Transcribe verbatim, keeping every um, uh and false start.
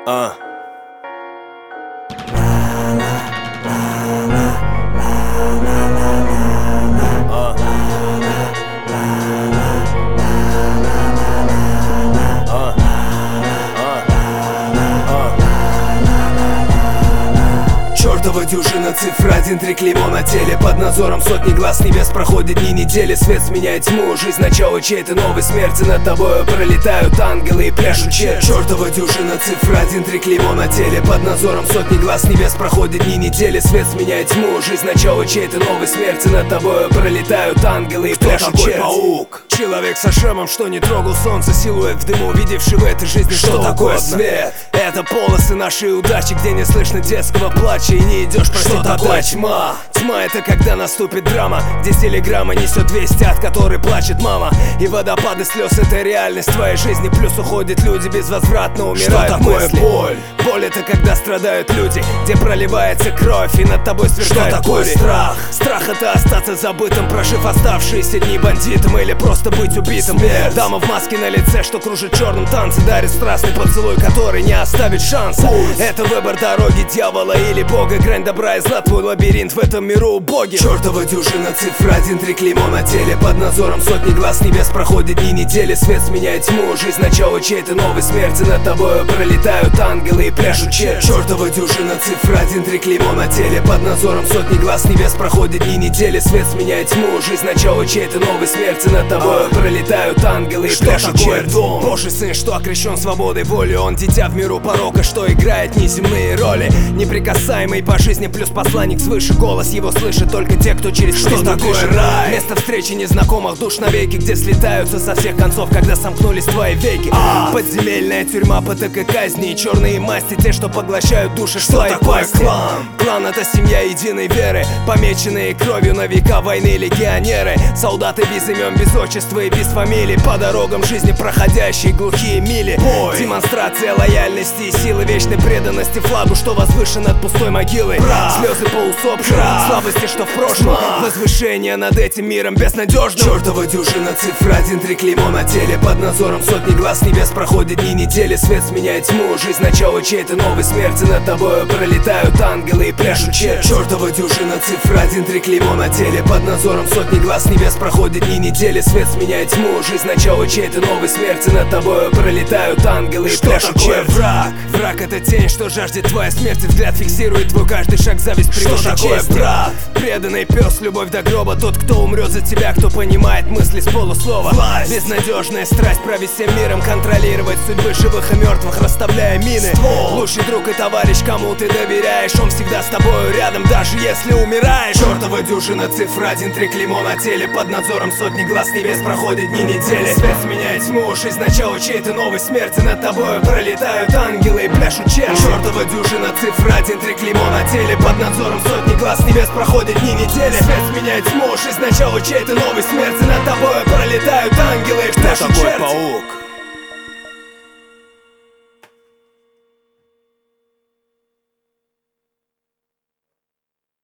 А. Чёртова дюжина цифр, один три клеймо на теле. Под надзором сотни глаз небес проходит дни недели. Свет сменяет тьму, жизнь начало чьей-то новой смерти. Над тобою пролетают ангелы и пляшут черти. Чёртова дюжина цифр, один три клеймо на теле. Под надзором сотни глаз небес проходит дни недели. Свет сменяет тьму, жизнь начало чьей-то новой смерти. Над тобою пролетают ангелы и пляшут черти. Паук? Человек со шрамом, что не трогал солнце. Силуэт в дыму, видевший в этой жизни что, что такое свет. Это полосы нашей удачи, где не слышно детского плача и не идешь просить. Что такое тьма? Тьма — это когда наступит драма, где телеграмма несет вести, от которой плачет мама. И водопады слез — это реальность твоей жизни. Плюс уходят люди, безвозвратно умирают. Что такое мысли. боль? Боль — это когда страдают люди, где проливается кровь и над тобой сверкает. Что такое бури. страх? Страх — это остаться забытым, прожив оставшиеся дни бандитом, или просто быть убитым. Смерть. Дама в маске на лице, что кружит черным танце, дарит страстный поцелуй, который не оставит шанса. Пусть. Это выбор дороги дьявола или бога, грань добра и зла, твой лабиринт в этом миру убогий. Чёртова дюжина цифр, один три клеймо на теле. Под надзором сотни глаз небес проходит дни недели. Свет сменяет тьму, жизнь начало чьей-то новой смерти. Над тобою пролетают ангелы и пляшут черти. Чёртова дюжина цифр, один три клеймо на теле. Под надзором сотни глаз небес проходит дни недели. Свет сменяет тьму, жизнь начало чьей-то новой смерти. Над тобою пролетают ангелы и пляшут черти. Божий сын, что окрещен свободой воли. Он дитя в миру порока, что играет неземные роли. Неприкасаемый по жизни, плюс посланник свыше. Голос его слышат только те, кто через что жизнь такое дышит. рай? Место встречи незнакомых душ навеки, где слетаются со всех концов, когда сомкнулись твои веки. А. Подземельная тюрьма, ПТК казни и черные масти, те, что поглощают души. Что такое клан? Клан — это семья единой веры, помеченные кровью на века войны легионеры. Солдаты без имен, без отчества и без фамилий, по дорогам жизни проходящие глухие мили. Бой. Демонстрация лояльности и силы вечной преданности флагу, что возвышен над пустой могилой. Прав. Слезы по усопшим, Прав. слабости, что в прошлом. Тьма. Возвышение над этим миром безнадежным. Чёртова дюжина цифр, один три клеймо на теле. Под надзором сотни глаз небес проходит дни недели. Свет сменяет тьму, жизнь начало чьей-то новой смерти. Над тобою пролетают ангелы и пляшут черти. Чёртова дюжина цифр, один три клеймо на теле. Под надзором сотни глаз небес проходит дни недели. Свет сменяет тьму, жизнь начало чьей-то новой смерти. Над тобою пролетают ангелы и Что пляшут такое черти. враг? Враг — это тень, что жаждет твоя смерть. Взгляд фиксирует твой каждый шаг, зависть превыше Что такое чести. брат? Преданный пес, любовь до гроба. Тот, кто умрет за тебя, кто понимает мысли с полуслова. Власть. Безнадежная страсть править всем миром, контролировать судьбы живых и мертвых, расставляя мины. Ствол. Лучший друг и товарищ, кому ты доверяешь. Он всегда с тобою рядом, даже если умираешь. Чёртова дюжина цифр, один три клеймо на теле. Под надзором сотни глаз небес проходит дни недели. Свет сменяет тьму, жизнь начало чьей-то новой смерти. Над тобою пролетают ангелы и пляшут черти. Чёртова дюжина цифр, один три клеймо на теле. Под надзором сотни глаз небес проходит дни недели. Свет сменяет тьму, жизнь начало чьей-то новой смерти. Над тобою пролетают ангелы и Что пляшут такое черти. паук?